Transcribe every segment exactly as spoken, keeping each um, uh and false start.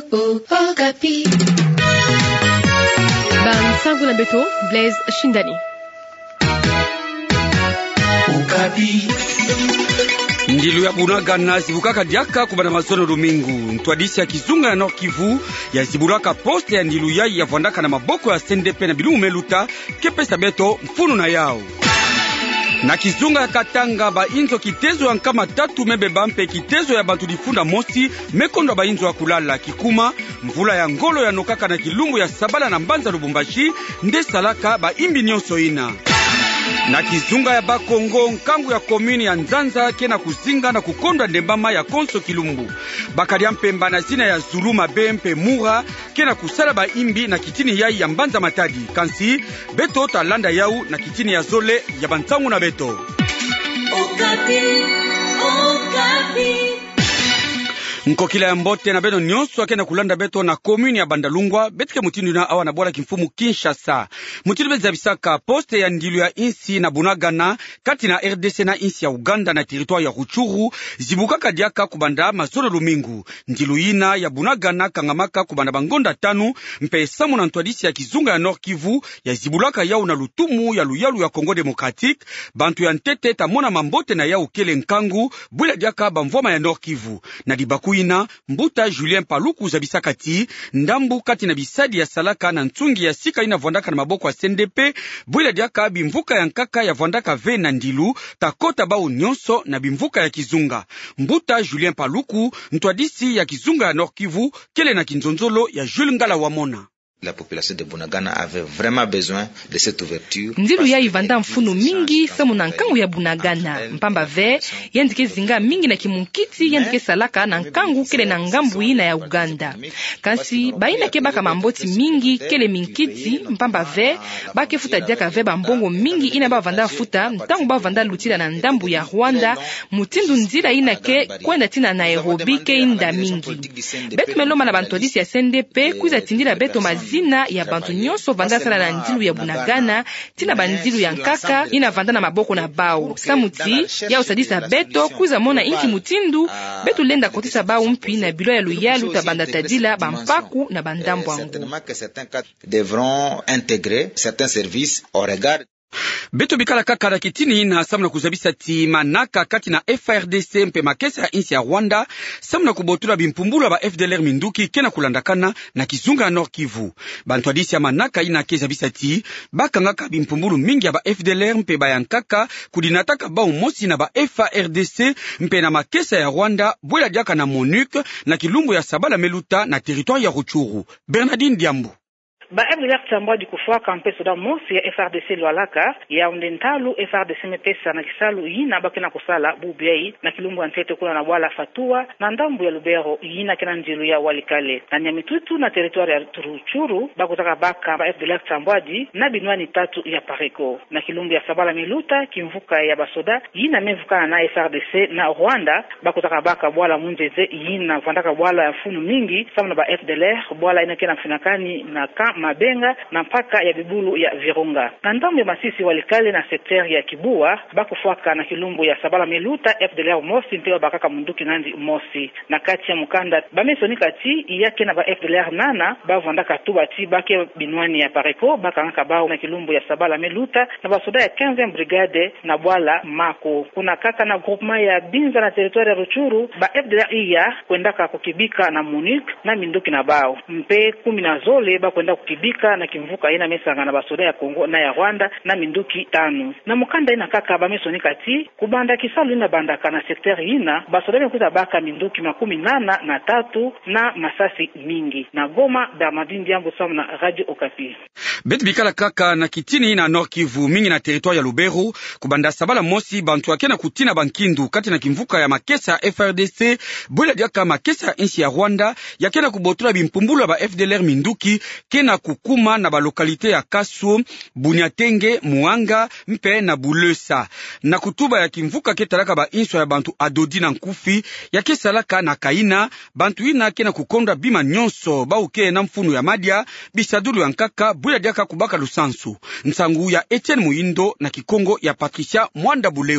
oh, Okapi. Ban Sangu na Beto, Blaise Shindani. Okapi. Ndilu ya Bunagana zibukaka diaka kubana mazono Domingu. Ntwadisi ya Kizunga ya Nord Kivu ya zibulaka poste ya ndilu ya ya vandaka na maboko ya S N D P na Bilumu Meluta kepesa beto mfunu na yao. Na Kizunga ya Katanga ba inzo kitezo ya nkama tatu mebe bampe kitezo ya bantu difunda mosi mekondo ba inzo ya kulala kikuma mvula ya ngolo ya nokaka na Kilumbu ya Sabala na Mbanza Lubumbashi nde salaka ba imbi nyonso ina. Na Kizunga ya Bakongo nkangu ya komini ya Nzanza kena kuzinga na kukondwa ndembama ya Konso Kilumbu Bakaria Mpemba na zina ya Zuluma Bempe Mura kena kusala ba imbi na kitini yai ya Mbanza Matadi kansi beto talanda yau na kitini ya Zole ya Bantangu na beto. Okapi, Okapi. Nkokila ya mbote na beno nyonso akena kulanda beto na komuni ya Bandalungwa betike mutinu na awa na bola kimfumu Kinshasa. Mutinu beza bisaka poste ya ndilu ya insi na Bunagana kati na R D C na insi ya Uganda na territoire ya Ruchuru zibuka kadiaka kubanda mazono Lumingu. Ndilu ina ya Bunagana kangamaka kubanda bangonda tanu mpe samu na ntwadisi ya Kizunga ya Nord Kivu ya zibulaka yao na lutumu ya luyalu ya Congo Democratique bantu ya ntete tamona mambote na yao kele nkangu bwila diaka bamvoma ya Nord Kivu na dibaku ina Mbuta Julien Paluku za bisakati ndambu kati na bisadi ya salaka na ntungi ya sika ina vondaka na maboko ya S N D P bwila diaka bimvuka ya nkaka ya vondaka ve na ndilu takota bao nyonso na bimvuka ya Kizunga. Mbuta Julien Paluku ntwadisi ya Kizunga ya Nord Kivu kele na kinzonzolo ya Jules Ngala Wamona. La population de Bunagana avait vraiment besoin de cette ouverture. Ndilu ya ivanda mfunu mingi samu na nkangu ya Bunagana mpamba ve yandike zinga mingi na kimunkiti yandike salaka na nkangu kele na ngambu ina ya Uganda kasi baina ke baka mamboti mingi kele minkiti mpamba ve bake futa diaka ve bambongo mingi ina ba vanda futa ntangu ba vanda lutila na ndambu ya Rwanda mutindu nzila ina ke kwenda tina Nairobi ke inda mingi betu meloma na bantodisi ya S N D P kuza tindila beto mazi zina ya bantu nyonso vanda sala na ndilu ya Bunagana tina bandilu ya nkaka ina vanda na maboko na bao samuti ya usadisa beto kuza mona inki mutindu betu lenda kotisa bao mpi na bilo ya luyalu tabanda tadila bampaku na bandambo angu devront intégrer certains services au regard Beto bikala kaka na kitini na samna kuzabisa ti manaka kati na F R D C mpe makesa ya insi ya Rwanda samna kubotula bimpumbula ba F D L R minduki kena kulandakana na Kizunga ya Nord Kivu. Bantu adisi ya manaka ina keza bisati baka ngaka bimpumbulu mingi ya ba F D L R mpe bayankaka kudinataka ba umosi na ba F R D C mpe na makesa ya Rwanda bwela diaka na Monique na Kilumbu ya Sabala Meluta na territoire ya Ruchuru. Bernardine Diambu. Ba F D L R tsambwa di kufua kampe soda mosi ya F R D C lwalaka ya undentalu F R D C mepesa na kisalu yina bakina kusala bubiai na Kilumbu antete kuna na wala fatua na ndambu ya Lubero yina kena njilu ya walikale na nyamitutu na territoire ya Ruchuru bakutaka baka ba F D L R tsambwa di na binwani tatu ya Pareko na Kilumbu ya Sabala Miluta kimvuka ya basoda yina mevuka na F R D C na Rwanda bakutaka baka bwala munjeze yina vandaka bwala ya funu mingi samu na ba F D L R bwala ina kena mfinakani na ka Mabenga na mpaka ya bibulu ya Virunga na ndambu ya Masisi walikale na sekter ya Kibua bakufuaka na Kilumbu ya Sabala Miluta F D L R mosi mpeo bakaka munduki nandi mosi na kati ya mukanda bamesoni kati yake na ba F D L R nana bavandaka tu bati bake binwani ya Pareko bakanga bao na Kilumbu ya Sabala Miluta na basoda ya quinzième brigade na bwala Mako kuna kaka na groupement ya Binza na territoire ya Ruchuru ba F D L R iya kwendaka kukibika na Monique na minduki na bao mpe kumi na Zole ba kwenda kibika na kimvuka ina mesanga na basoda ya Kongo na ya Rwanda na minduki tanu na mukanda ina kaka bamesoni kati kubanda kisalu ina bandaka na sekter ina basoda bekuza baka minduki makumi nana na tatu na masasi mingi na Goma. Bernardine Diambo samu na Radio Okapi. Bet bikala kaka na kitini na Nord Kivu mingi na territoire ya Lubero kubanda Sabala mosi bantu akena kutina bankindu kati na kimvuka ya makesa F R D C bwela diaka makesa insi ya Rwanda yakena kubotula bimpumbula ba F D L R minduki kena kukuma na ba lokalite ya Kasu, Bunyatenge, Muanga, mpe na Bulesa. Na kutuba ya kimvuka ketalaka ba inswa ya bantu adodi na nkufi ya kesalaka na kaina bantu ina kena kukonda bima nyonso ba uke na mfunu ya madia bisadulu ya nkaka bwela diaka kubaka lusansu. Nsangu ya Etienne Muindo na Kikongo ya Patricia Mwanda Buleu.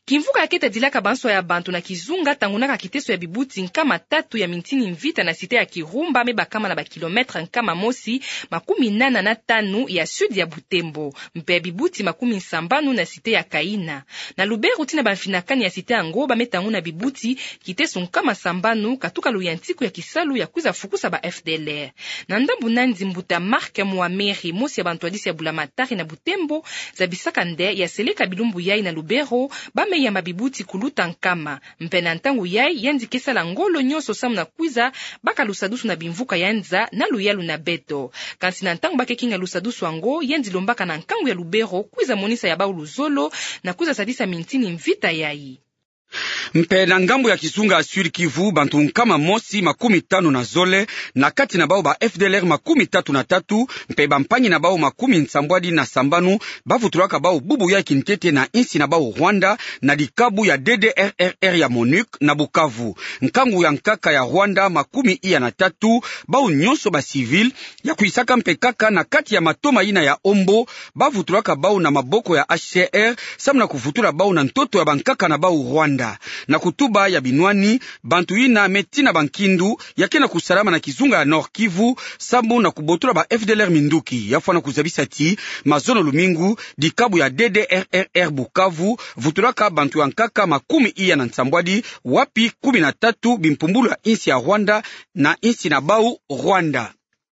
Kimvuka ya keta dilaka banso ya bantu na kizunga tangunaka kiteso ya bibuti nkama tatu ya mintini mvita na site ya Kirumba meba kama na ba kilometre nkama mosi makumi nana na tanu ya sud ya Butembo mpe ya bibuti makumi nsambanu na site ya Kaina na Lubero tina banfinakani ya site yango bametangu na bibuti kiteso nkama sambanu katuka luyantiku ya kisalu ya kuza fukusa ba F D L R na ndambu nanzi mbuta marke muameri mosi ya bantu adisi ya Bulamatari na Butembo za bisaka nde ya seleka bilumbu yai na Lubero bame ya mabibuti kuluta nkama mpena ntangu yai yanzi kesa la ngolo nyoso samu na kwiza baka lusadusu na bimvuka yanza na luyalu na beto kansi na ntangu bake kinga lusadusu ango yanzi lombaka na nkangu ya Lubero kwiza monisa ya baulu zolo na kwiza sadisa mintini mvita yai. Mpe na ngambo ya Kisunga Sud Kivu bantu nkama mosi makumi tano na zole na kati na bao ba F D L R makumi tatu na tatu mpe bampanyi na bao makumi nsambwadi na sambanu bavutulaka bao bubu ya Kintete na insi na bao Rwanda na dikabu ya D D R R R ya MONUC na Bukavu nkangu ya nkaka ya Rwanda makumi iya na tatu bao nyonso ba civil ya kuisaka mpe kaka na kati ya matoma ina ya Ombo bavutulaka bao na maboko ya H C R samna kuvutula bao na ntoto ya bankaka na bao Rwanda na kutuba ya binwani bantu ina metina bankindu yakena kusalama na Kizunga ya Nord Kivu sambu na kubotura ba F D L R minduki yafana kuzabisa ti mazono lumingu dikabu ya D D R R R Bukavu vutulaka bantu ya nkaka makumi iya na nsambwadi wapi kumi na tatu bimpumbulu ya insi ya Rwanda na insi na bau Rwanda.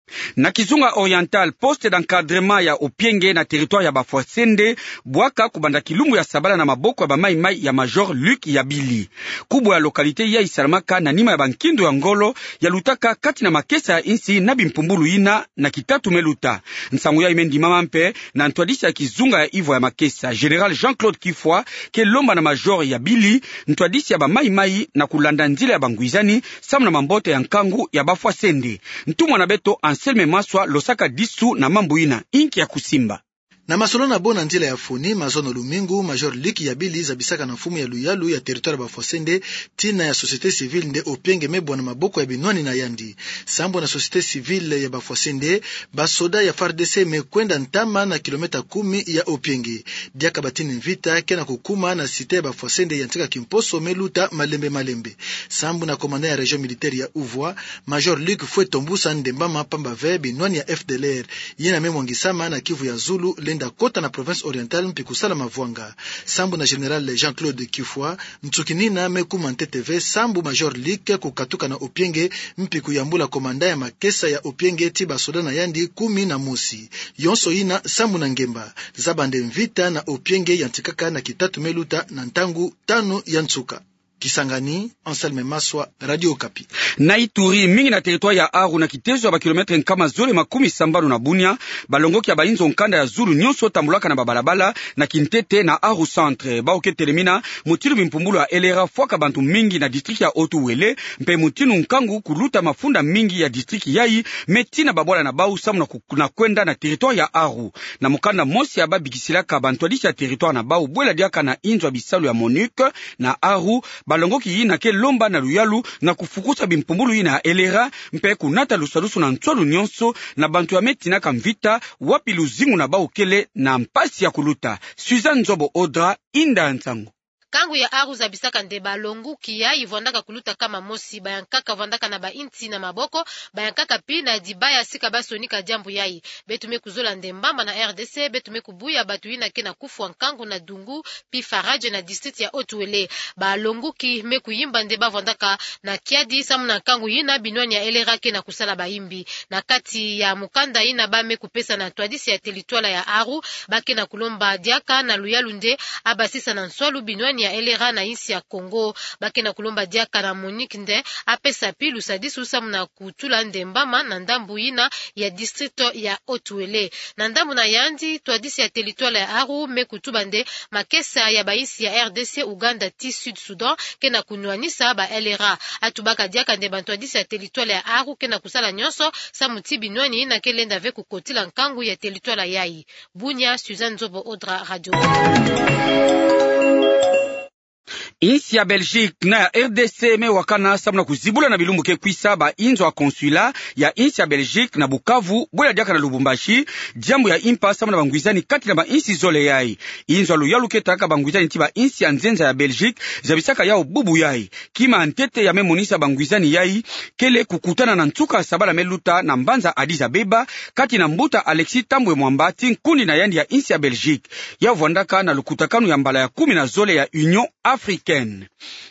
Na Kizunga Oriental poste d'encadrement ya Opienge na territoire ya Bafwasende bwaka kubanda kilumbu ya Sabala na maboko ya bamai mai ya Major Luc ya Bili kubwa ya lokalite ya Isalamaka na nima ya bankindu ya Ngolo ya lutaka kati na makesa ya insi na bimpumbulu ina na kitatu meluta nsangu ya imendi mama mpe na ntwadisha ya Kizunga ya Ivo ya makesa General Jean-Claude Kifwa ke lomba na Major ya Bili ntwadisha ya bamai mai na kulanda nzile ya banguizani samu na mambote ya nkangu ya Bafwasende ntumwa na beto Anselme Maswa losaka disu na mambu ina inki ya kusimba na masolo na bona nzela ya foni mazono lumingu Major Luc ya Bili za bisaka na mfumu ya Luyalu ya territoire Bafwasende tina ya société civile nde Opienge mebwa na maboko ya binwani na yandi sambo na société civile ya Bafwasende basoda ya F A R D C mekwenda ntama na kilomita kumi ya Opienge diaka batini mvita kena kukuma na site ya Bafwasende ya ntika Kimposo meluta malembe malembe sambo na komanda ya region militaire ya Uvwa Major Luc fue tombusa ndembama pamba ve binwani ya F D L R yena memwangisama na Kivu ya Zulu da kota na province orientale mpikusala mavwanga sambu na General Jean-Claude Kifwa mtukinina mekuma T T V sambu Major Luc kukatuka na Opienge mpiku yambula komanda ya makesa ya Opienge tiba soda na yandi kumi na musi yonso ina sambu na ngemba zabande mvita na Opienge yantikaka na kitatu meluta na ntangu tano ya nsuka. Kisangani, Anselme Maswa, Radio Okapi. Na Ituri, mingi na territoire ya Aru na kitezo ya ba kilometre nkama zole makumi sambano na Bunia, balongoki ya bainzo nkanda ya Zulu nyonso tambulaka na babalabala na Kintete na Aru centre. Baoke telemina, mutilu bimpumbulu ya elera fwaka bantu mingi na district ya Otuwele, mpe mutinu nkangu kuluta mafunda mingi ya district yai, metina babola na bau samu na kwenda na territoire ya Aru. Na mukanda mosi ya babikisilaka bantu adisha territoire na bau, bwela diaka na inzo bisalu ya MONUC na Aru, balongoki ina ke lomba na Luyalu na kufukusa bimpumbulu ina elera mpe kunata lusalusu na nsolu nyonso na bantu ya metina kamvita wapi luzingu na baukele na mpasi ya kuluta. Suzanne Zobo Odra inda nsangu. Kangu ya Aru za bisaka nde balonguki ya ivondaka kuluta kama mosi bayankaka vondaka na ba inti na maboko bayankaka pi na dibaya sika basonika jambu yai betume kuzola ndembamba na R D C betume kubuya batu ina kena kufu nkangu na Dungu pi Faraje na district ya Otuwele balonguki me kuyimba nde bavondaka na kiadi samu na kangu ina binwani ya elera kena kusala baimbi na kati ya mukanda ina ba me kupesa na twadisi ya territoire ya Aru bakena kulomba diaka na Luyalu nde abasisa na nswalu binwani ya elera na insi ya Kongo bakena kulomba diaka na Monique nde apesa pilu sadisu samu na kutula ndembama na ndambu ina ya district ya Otuwele na ndambu na yandi twadisi ya territoire ya Aru me kutuba nde makesa ya baisi ya R D C Uganda ti Sud Sudan kena kunwanisa ba elera atubaka diaka nde bantwadisi ya territoire ya Aru kena kusala nyonso samu ti binwani ina kelenda ve kukotila nkangu ya territoire yai. Bunia, Suzanne Zobo Odra, Radio. Insi ya Belgique na ya R D C mewakana samuna kuzibula na bilumbu ke kwisa ba inzo ya konsula ya insi ya Belgique na Bukavu bwela diaka na Lubumbashi jambu ya impa samuna bangwizani kati na ba insi zole yai inzo alu yalu ke taka bangwizani tiba insi ya nzenza ya Belgique zabisaka yao bubu yai kima antete ya memonisa bangwizani yai kele kukutana na ntuka sabala meluta na mbanza Addis Abeba kati na mbuta Alexis Tambwe Mwambati nkundi na yandi ya insi ya Belgique ya vwandaka na lukutakanu ya mbala ya kumi na zole ya Union Africaine.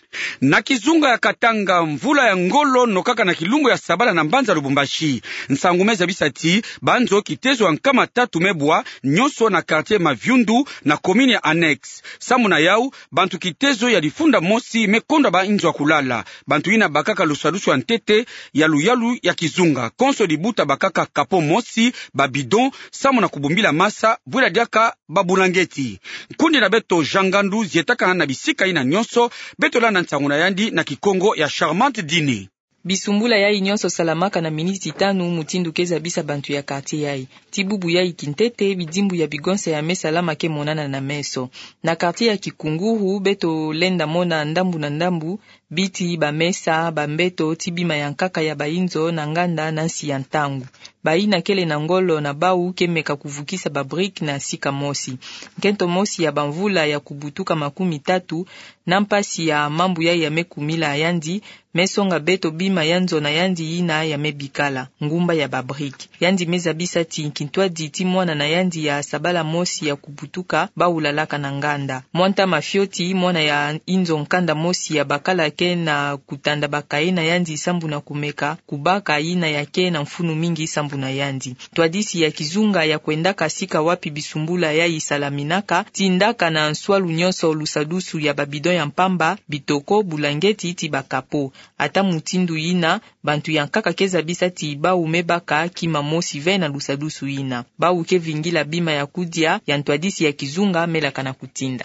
Na kizunga ya Katanga mvula ya ngolo nokaka na kilungu ya sabala na mbanza Lubumbashi nsangumeza bisati banzo kitezo ya nkama tatu mebwa nyoso na quartier Mavyundu na komini ya Annex samu na yau bantu kitezo ya difunda mosi mekonda ba inzo kulala bantu ina bakaka lusalusu ya ntete ya luyalu ya kizunga konso dibuta bakaka kapo mosi babidon samu na kubumbila masa bwela diaka babulangeti kundi na beto jangandu zietaka na bisika ina nyonso beto la nsanguna yandi na kikongo ya Charmante Dini. Bisumbula yai nyonso salamaka na miniti tanu mutindu keza bisa bantu ya quartier yai. Tibubu yai kintete bidimbu ya bigonse ya mesalama ke monana na meso. Na quartier ya Kikunguru beto lenda mona ndambu na ndambu biti ba mesa ba mbeto tibima ya nkaka ya bainzo na nganda na nsi ya ntangu. Baina kele na ngolo na bau kemeka kuvukisa ba brick na sika mosi. Nkento mosi ya bamvula ya kubutuka makumi tatu na mpasi ya mambu ya ya mekumila yandi mesonga beto bima yanzo na yandi yina ya mebikala ngumba ya ba brick. Yandi meza bisa tinkintwa diti mwana na yandi ya sabala mosi ya kubutuka baulalaka na nganda. Mwanta mafioti mwana ya inzo nkanda mosi ya bakala ke na kutanda bakae na yandi sambu na kumeka kubaka ina yake na mfunu mingi sambu na yandi. Twadisi ya kizunga ya kwendaka sika wapi bisumbula ya isalaminaka tindaka na nswalu nyonso lusadusu ya babidon ya mpamba bitoko bulangeti iti bakapo. Ata mutindu ina bantu yankaka keza bisa ti bau mebaka kima mosi ve na lusadusu ina. Bau ke vingila bima ya kudia ya ntwadisi ya kizunga melaka na kutinda.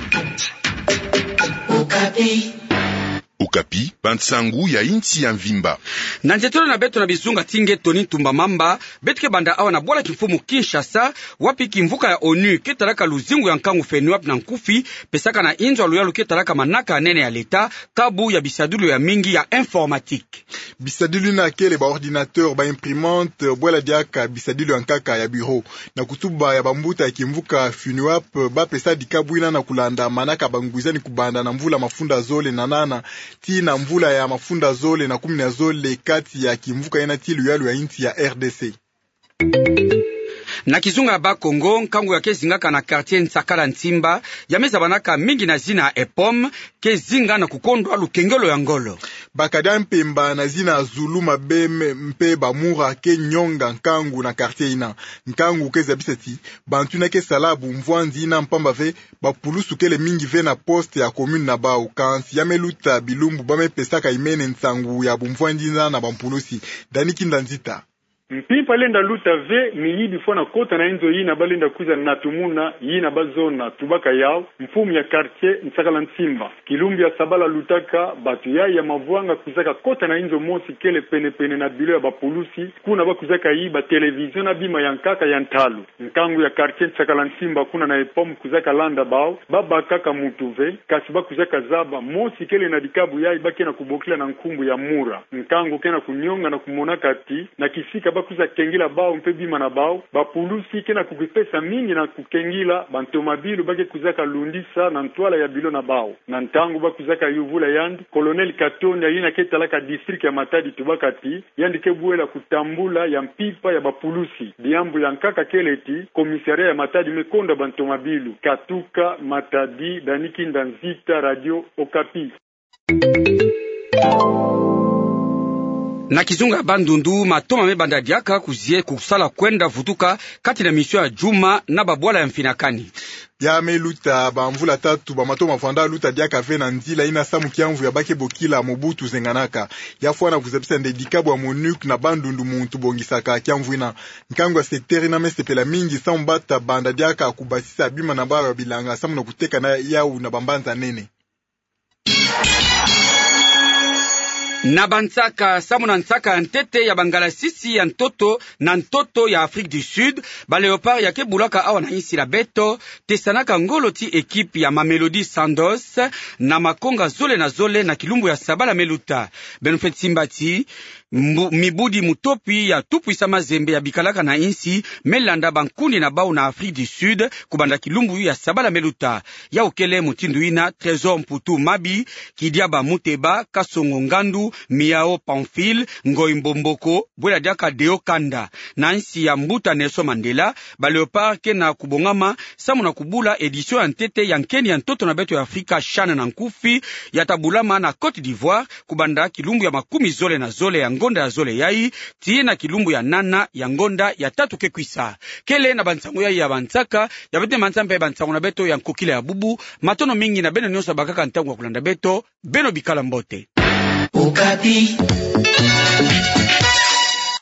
Okapi. Okapi, pantsangu ya inchi ya mvimba. Na njetolo na beto na bizunga tinge Toni Tumba Mamba, betike banda awa na bola kifumu Kinshasa, wapi kimvuka ya ONU ketalaka luzingu ya nkangu feniwap na nkufi, pesaka na inzo aluyalu ketalaka manaka nene ya leta, kabu ya bisadulu ya mingi ya informatique. Bisadulu na kele ba ordinateur, ba imprimante, bola diaka bisadulu ya nkaka ya bureau, na kutuba ya bambuta ya kimvuka feniwap, ba pesa di kabu ina na kulanda manaka bangwizani kubanda na mvula mafunda zole na nana, ti na mvula ya mafunda zole na kumi na zole kati ya kimvuka ina ti luyalu ya inti ya R D C. Na kizunga ya ba Kongo nkangu ya kezingaka na quartier Nsakala Ntimba ya meza banaka mingi na zina ya Epom kezinga na kukondwa lukengelo ya ngolo. Bakada mpemba na zina Zulu mabeme mpe bamura ke nyonga nkangu na quartier ina. Nkangu keza bisati bantu na ke salabu mvwanzi ina mpamba ve bapulusu kele mingi ve na poste ya commune na bao kansi ya meluta bilumbu bame pesaka imene nsangu ya bumvwanzi na bampulusi daniki ndanzita. Mpipa lenda luta ve miyidi fona kota na inzo yina balenda kuza natumuna yina bazona tubaka yao mfumu ya quartier Nsakala Ntimba kilumbi ya sabala lutaka batu ya ya mavwanga kuzaka kota na inzo mosi kele pene pene na bilo ya bapulusi kuna bakuzaka yi ba television na bima ya nkaka ya ntalu nkangu ya quartier Nsakala Ntimba kuna na Epom kuzaka landa bao baba kaka mutuve kasi bakuzaka zaba mosi kele na dikabu ya ibaki na kubokila na nkumbu ya mura nkangu kena kunyonga na kumonaka ati na kisika bakuza kengila bao mpe bima na bao bapulusi kena kukipesa mingi na kukengila bantomabilu bake kuzaka lundisa na ntwala ya bilo na bao na ntangu bakuzaka yuvula yandi Colonel Katonda yina ketalaka district ya Matadi tubakati yandi kebuela kutambula ya mpipa ya bapulusi biambu ya nkaka keleti komisaria ya Matadi mekonda bantomabilu Katuka Matadi Daniki Ndanzita Radio Okapi. Na kizunga bandundu matoma mebanda diaka kuzie kusala kwenda vutuka kati na misio ya Juma na babwala ya mfinakani. Ya meluta bamvula tatu ba matoma fanda luta diaka ve na nzila ina samu kiamvu ya bake bokila Mobutu zenganaka. Ya fwana kuzepisa ndedikabu wa Monuk na bandundu muntu bongisaka kiamvu ina. Nkangu ya sekteri na mesepela mingi samu bata banda diaka kubasisa bima na bara bilanga samu na kuteka na yau na bambanza nene. Na bantsaka samu na ntsaka ya ntete ya bangala sisi ya ntoto na ntoto ya Afrique du Sud ba Leopard ya kebulaka awa na insi la beto tesanaka ngolo ti ekipe ya Mamelodi Sandos na makonga zole na zole na kilumbu ya Sabala Meluta Benfait Simbati mibudi mutopi ya tupuisa mazembe ya bikalaka na insi melanda bankundi na bau na Afrique du Sud kubanda kilumbu ya Sabala Meluta ya ukele mutindu ina Trésor Mputu Mabi Kidiaba Muteba Kasongo Ngandu Miao Pamphile Ngoi Mbomboko Bwela Diaka Deo Kanda na insi ya Mbuta Nelson Mandela ba Leopard ke na kubongama samu na kubula edition ya ntete ya nkeni ya ntoto na beto ya Afrika shana na nkufi ya tabulama na Côte d'Ivoire kubanda kilumbu ya makumi zole na zole ya ngonda ya zole yai tiye na kilumbu ya nana ya ngonda ya tatu kekwisa kele na bansango yai ya bantsaka ya bete mansampe ya bansango na beto ya nkokile ya bubu matono mingi na beno nyosa bakaka ntangu wa kulanda beto beno bikala mbote Okapi.